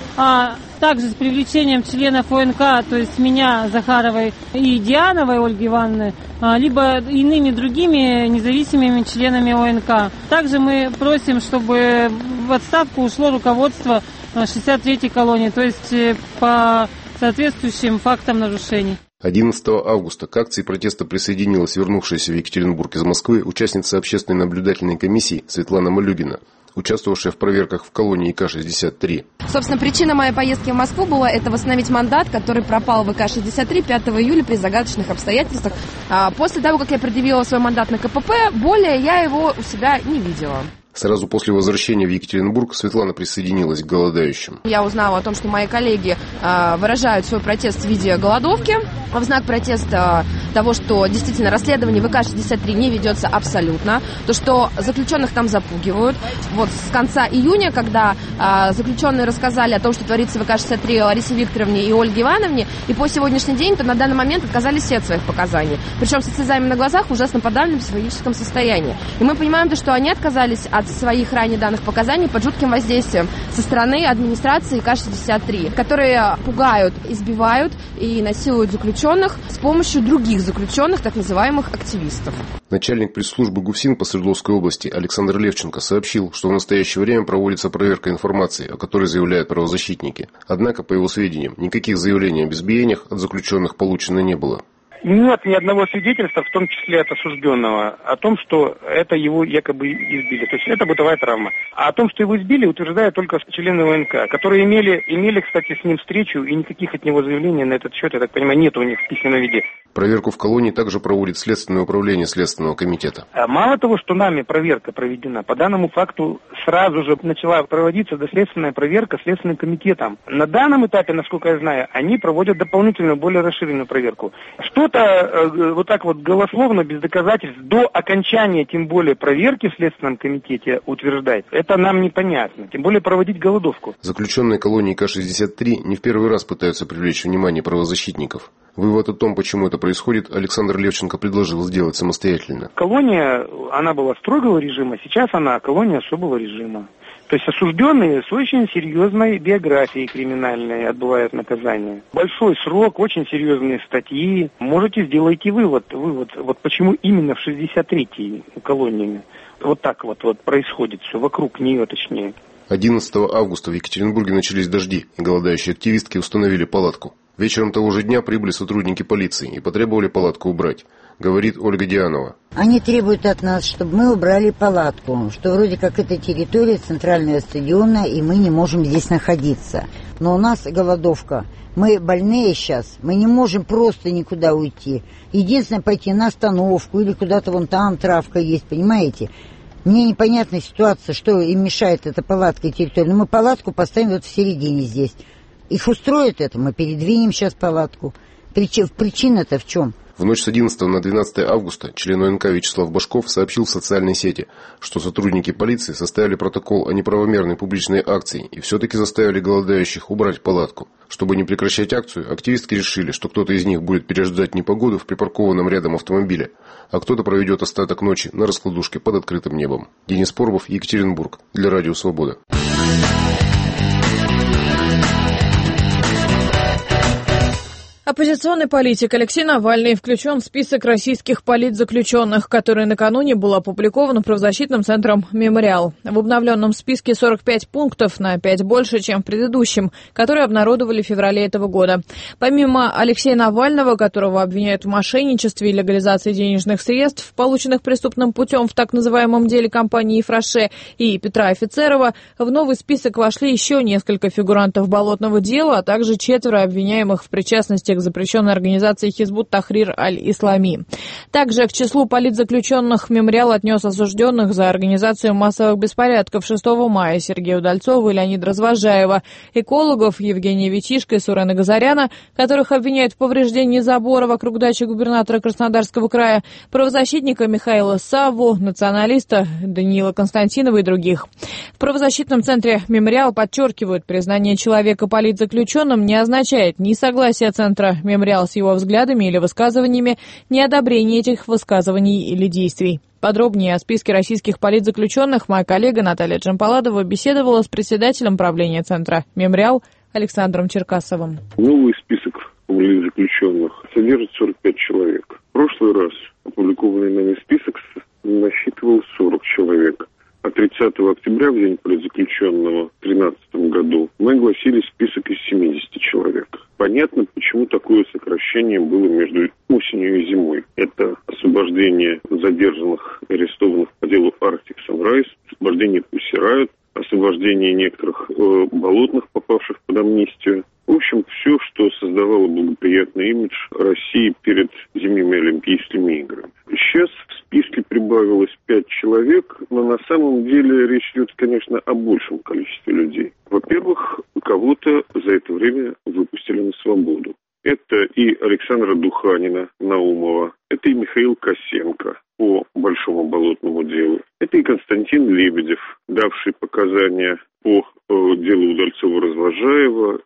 а также с привлечением членов О Н К, то есть меня, Захаровой и Диановой Ольги Ивановны, либо иными другими независимыми членами О Н К. Также мы просим, чтобы в отставку ушло руководство шестьдесят третьей колонии, то есть по соответствующим фактам нарушений. одиннадцатого августа к акции протеста присоединилась вернувшаяся в Екатеринбург из Москвы участница общественной наблюдательной комиссии Светлана Малюгина, участвовавшая в проверках в колонии И К шестьдесят три. Собственно, причина моей поездки в Москву была это восстановить мандат, который пропал в И К шестьдесят три пятого июля при загадочных обстоятельствах. После того, как я предъявила свой мандат на К П П, более я его у себя не видела. Сразу после возвращения в Екатеринбург Светлана присоединилась к голодающим. Я узнала о том, что мои коллеги э, выражают свой протест в виде голодовки. В знак протеста того, что действительно расследование в И К шестьдесят три не ведется абсолютно. То, что заключенных там запугивают. Вот с конца июня, когда э, заключенные рассказали о том, что творится в И К шестьдесят три Ларисе Викторовне и Ольге Ивановне, и по сегодняшний день, то на данный момент отказались все от своих показаний. Причем со слезами на глазах в ужасно подавленном психологическом состоянии. И мы понимаем, то, что они отказались от своих ранее данных показаний под жутким воздействием со стороны администрации И К шестьдесят три, которые пугают, избивают и насилуют заключенных с помощью других заключенных, так называемых активистов. Начальник пресс-службы ГУФСИН по Свердловской области Александр Левченко сообщил, что в настоящее время проводится проверка информации, о которой заявляют правозащитники. Однако, по его сведениям, никаких заявлений о безбиениях от заключенных получено не было. Нет ни одного свидетельства, в том числе от осужденного, о том, что это его якобы избили. То есть это бытовая травма. А о том, что его избили, утверждают только члены О Н К, которые имели, имели, кстати, с ним встречу, и никаких от него заявлений на этот счет, я так понимаю, нет у них в письменном виде. Проверку в колонии также проводит Следственное управление Следственного комитета. Мало того, что нами проверка проведена, по данному факту сразу же начала проводиться доследственная проверка Следственным комитетом. На данном этапе, насколько я знаю, они проводят дополнительную, более расширенную проверку. Что-то э, вот так вот голословно, без доказательств, до окончания, тем более, проверки в Следственном комитете утверждать, это нам непонятно. Тем более проводить голодовку. Заключенные колонии И К шестьдесят три не в первый раз пытаются привлечь внимание правозащитников. Вывод о том, почему это происходит, Александр Левченко предложил сделать самостоятельно. Колония, она была строгого режима, сейчас она колония особого режима. То есть осужденные с очень серьезной биографией криминальной отбывают наказание. Большой срок, очень серьезные статьи. Можете сделать вывод, вывод, вот почему именно в шестьдесят третьей колонии вот так вот, вот происходит все, вокруг нее точнее. одиннадцатого августа в Екатеринбурге начались дожди, и голодающие активистки установили палатку. Вечером того же дня прибыли сотрудники полиции и потребовали палатку убрать, говорит Ольга Дианова. Они требуют от нас, чтобы мы убрали палатку, что вроде как это территория центрального стадиона, и мы не можем здесь находиться. Но у нас голодовка. Мы больные сейчас, мы не можем просто никуда уйти. Единственное, пойти на остановку или куда-то вон там травка есть, понимаете? Мне непонятна ситуация, что им мешает эта палатка и территория. Но мы палатку поставим вот в середине здесь. Их устроит это, мы передвинем сейчас палатку. Причина, причина-то в чем? В ночь с одиннадцатого на двенадцатое августа член ОНК Вячеслав Башков сообщил в социальной сети, что сотрудники полиции составили протокол о неправомерной публичной акции и все-таки заставили голодающих убрать палатку. Чтобы не прекращать акцию, активистки решили, что кто-то из них будет переждать непогоду в припаркованном рядом автомобиле, а кто-то проведет остаток ночи на раскладушке под открытым небом. Денис Порбов, Екатеринбург, для Радио Свобода. Оппозиционный политик Алексей Навальный включен в список российских политзаключенных, который накануне был опубликован правозащитным центром «Мемориал». В обновленном списке сорок пять пунктов, на пять больше, чем в предыдущем, который обнародовали в феврале этого года. Помимо Алексея Навального, которого обвиняют в мошенничестве и легализации денежных средств, полученных преступным путем в так называемом деле компании «Фраше», и Петра Офицерова, в новый список вошли еще несколько фигурантов болотного дела, а также четверо обвиняемых в причастности к запрещенной организации Хизбут Тахрир Аль-Ислами. Также к числу политзаключенных «Мемориал» отнес осужденных за организацию массовых беспорядков шестого мая Сергея Удальцова и Леонида Развозжаева, экологов Евгения Витишко и Сурена Газаряна, которых обвиняют в повреждении забора вокруг дачи губернатора Краснодарского края, правозащитника Михаила Савву, националиста Даниила Константинова и других. В правозащитном центре «Мемориал» подчеркивают, признание человека политзаключенным не означает ни согласия центра «Мемориал» с его взглядами или высказываниями, неодобрение этих высказываний или действий. Подробнее о списке российских политзаключенных моя коллега Наталья Джампаладова беседовала с председателем правления центра «Мемориал» Александром Черкасовым. Новый список политзаключенных содержит сорок пять человек. В прошлый раз опубликованный нами список насчитывал сорок человек. А тридцатого октября, в день политзаключенного в две тысячи тринадцатом году, мы огласили список из семидесяти человек. Понятно, почему такое сокращение было между осенью и зимой. Это освобождение задержанных и арестованных по делу Arctic Sunrise, освобождение Pussy Riot, освобождение некоторых э, болотных, попавших под амнистию. В общем, все, что создавало благоприятный имидж России перед зимними Олимпийскими играми. Сейчас в списке прибавилось пять человек, но на самом деле речь идет, конечно, о большем количестве людей. Во-первых, кого-то за это время выпустили на свободу. Это и Александра Духанина, Наумова, это и Михаил Косенко по большому болотному делу, это и Константин Лебедев, давший показания по э, делу Удальцова-Развозжаева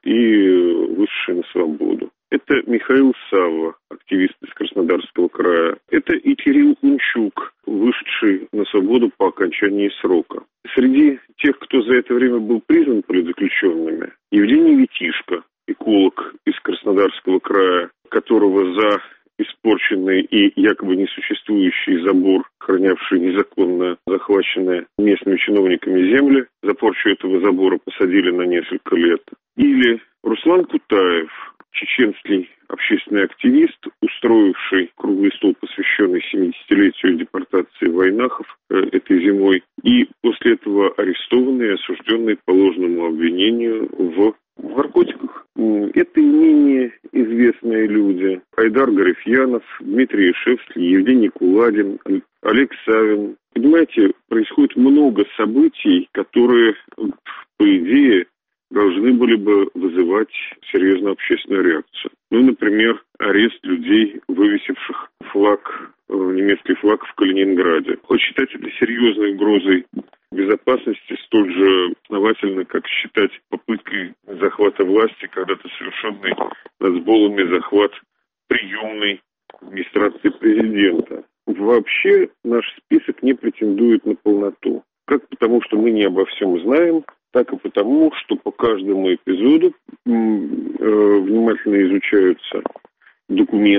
и вышедший на свободу. Это Михаил Савва, активист из Краснодарского края. Это и Кирилл Унчук, вышедший на свободу по окончании срока. Среди тех, кто за это время был признан политзаключенными, Евгений Витишко, эколог из Краснодарского края, которого за испорченный и якобы несуществующий забор, охранявший незаконно захваченные местными чиновниками земли, за порчу этого забора посадили на несколько лет. Или Руслан Кутаев, чеченский общественный активист, устроивший круглый стол, посвященный семидесятилетию депортации войнахов э, этой зимой, и после этого арестованный и осужденный по ложному обвинению в наркотиках. Это и менее известные люди. Айдар Гарифьянов, Дмитрий Ишевский, Евгений Куладин, Олег Савин. Понимаете, происходит много событий, которые, по идее, должны были бы вызывать серьезную общественную реакцию. Ну, например, арест людей, вывесивших флаг, немецкий флаг в Калининграде. Хоть считать это серьезной угрозой безопасности, столь же основательно, как считать попыткой захвата власти, когда-то совершенный нацболами захват приемной администрации президента. Вообще наш список не претендует на полноту. Как потому, что мы не обо всем знаем, так и потому, что по каждому эпизоду э, внимательно изучаются документы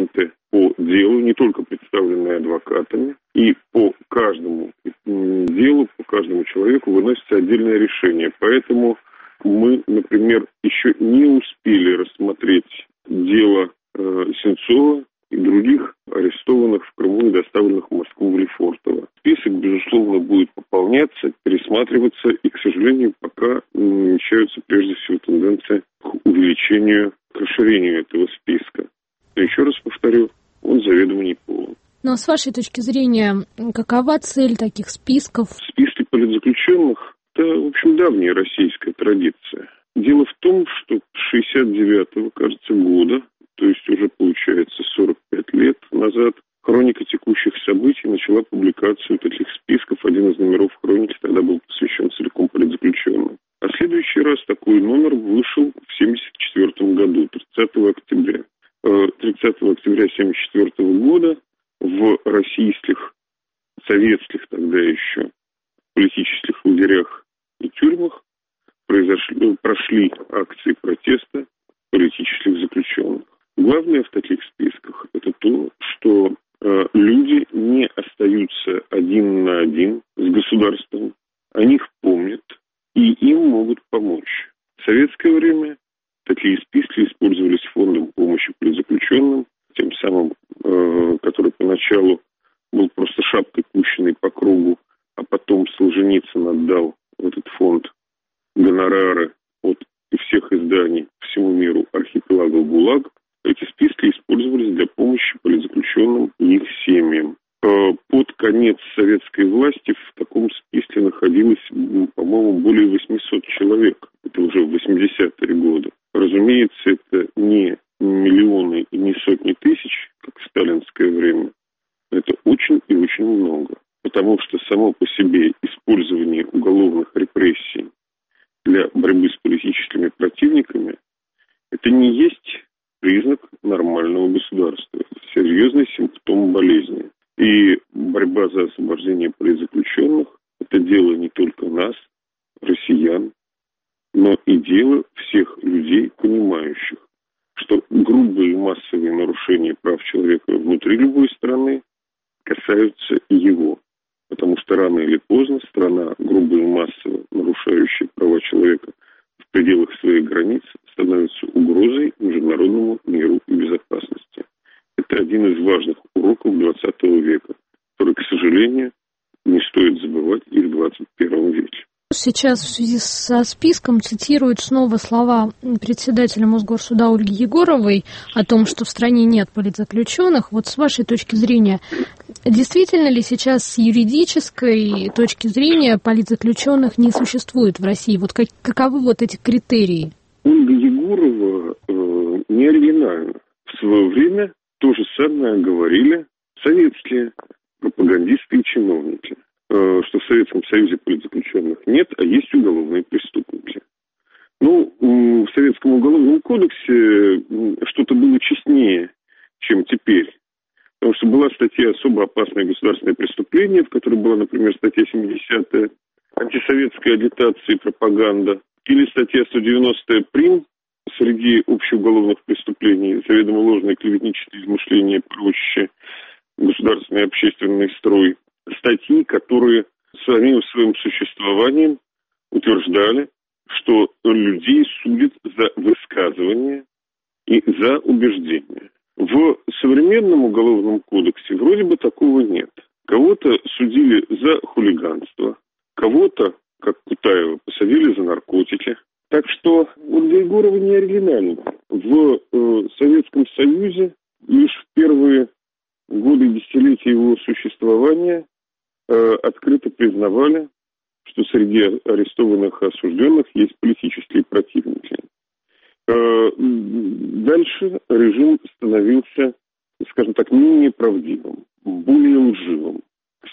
по делу, не только представленные адвокатами, и по каждому делу, по каждому человеку выносится отдельное решение. Поэтому мы, например, еще не успели рассмотреть дело э, Сенцова и других арестованных в Крыму и доставленных в Москву в Лефортово. Список, безусловно, будет пополняться, пересматриваться, и, к сожалению, пока намечаются прежде всего тенденции к увеличению, к расширению этого списка. Но еще раз повторю, он заведомо не полон. Но с вашей точки зрения, какова цель таких списков? Списки политзаключенных – это, в общем, давняя российская традиция. Дело в том, что с шестьдесят девятого, кажется, года, то есть уже, получается, сорок пять лет назад, хроника текущих событий начала публикацию таких списков. Один из номеров хроники тогда был посвящен целиком политзаключенным. А следующий раз такой номер вышел в семьдесят четвёртом году, тридцатого октября. тридцатого октября семьдесят четвёртого года в российских, советских тогда еще, политических лагерях и тюрьмах произошли, прошли акции протеста политических заключенных. Главное в таких списках – это то, что э, люди не остаются один на один с государством, о них помнят и им могут помочь. В советское время такие списки использовались фондом помощи политзаключенным, тем самым, э, который поначалу был просто шапкой, пущенной по кругу, а потом Солженицын отдал в этот фонд гонорары от всех изданий по всему миру архипелага ГУЛАГ. Эти списки использовались для помощи политзаключенным и их семьям. Под конец советской власти в таком списке находилось, по-моему, более восемьсот человек. Это уже в восьмидесятые годы. Разумеется, это не миллионы и не сотни тысяч, как в сталинское время. Это очень и очень много. Потому что само по себе использование уголовных репрессий для борьбы с политическими противниками – это не есть признак нормального государства. Это серьезный симптом болезни. И борьба за освобождение политзаключенных – это дело не только нас, россиян, но и дело всех людей, понимающих, что грубые массовые нарушения прав человека внутри любой страны касаются и его. Потому что рано или поздно страна, грубо и массово нарушающая права человека в пределах своих границ, становится угрозой международному миру и безопасности. Это один из важных уроков двадцатого века, который, к сожалению, не стоит забывать и в двадцать первом веке. Сейчас в связи со списком цитируют снова слова председателя Мосгорсуда Ольги Егоровой о том, что в стране нет политзаключенных. Вот с вашей точки зрения, действительно ли сейчас с юридической точки зрения политзаключенных не существует в России? Вот как, каковы вот эти критерии? Ольга Егорова э, не оригинальна. В свое время то же самое говорили советские пропагандисты и чиновники, э, что в Советском Союзе политзаключенных нет, а есть уголовные преступники. Ну, в Советском уголовном кодексе что-то было честнее, чем теперь. Потому что была статья «Особо опасное государственное преступление», в которой была, например, статья семидесятая «Антисоветская агитация и пропаганда», или статья сто девяностая «Прим» среди общеуголовных преступлений, заведомо ложные клеветнические измышления и прочее, государственный и общественный строй. Статьи, которые самим своим существованием утверждали, что людей судят за высказывание и за убеждение. В современном уголовном кодексе вроде бы такого нет. Кого-то судили за хулиганство, кого-то, как Кутаева, посадили за наркотики. Так что Ольга Егорова не оригинальна. В э, Советском Союзе лишь в первые годы и десятилетия его существования э, открыто признавали, что среди арестованных и осужденных есть политические противники. Э, дальше режим становился, скажем так, менее правдивым, более лживым.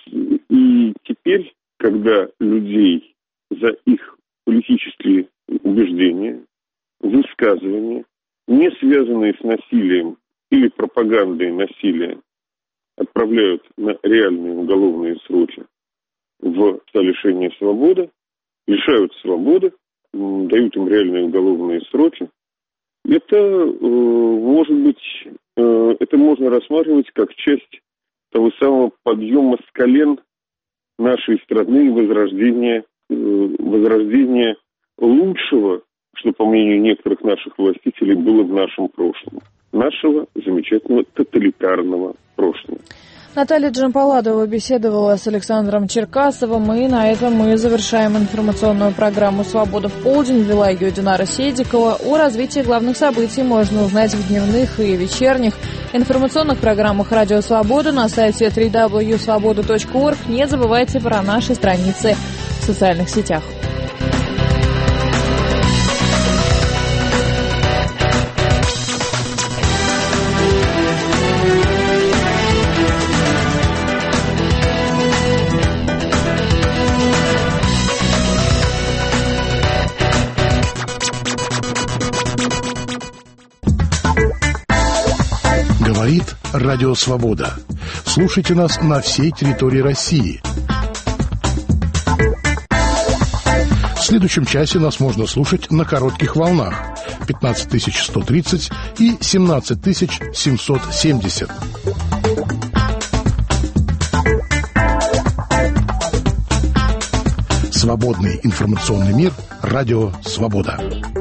И теперь, когда людей за их политические убеждения, высказывания, не связанные с насилием или пропагандой насилия, отправляют на реальные уголовные сроки в лишение свободы, лишают свободы, дают им реальные уголовные сроки. Это, может быть, это это можно рассматривать как часть того самого подъема с колен нашей страны и возрождения, возрождения лучшего, что, по мнению некоторых наших властителей, было в нашем прошлом. Нашего замечательного тоталитарного прошлого. Наталья Джампаладова беседовала с Александром Черкасовым, и на этом мы завершаем информационную программу «Свобода в полдень». Вела ее Динара Седикова. О развитии главных событий можно узнать в дневных и вечерних информационных программах «Радио Свобода» на сайте дабл ю дабл ю дабл ю точка свобода точка орг. Не забывайте про наши страницы в социальных сетях. Говорит Радио Свобода. Слушайте нас на всей территории России. В следующем часе нас можно слушать на коротких волнах пятнадцать тысяч сто тридцать и семнадцать тысяч семьсот семьдесят. Свободный информационный мир. Радио Свобода.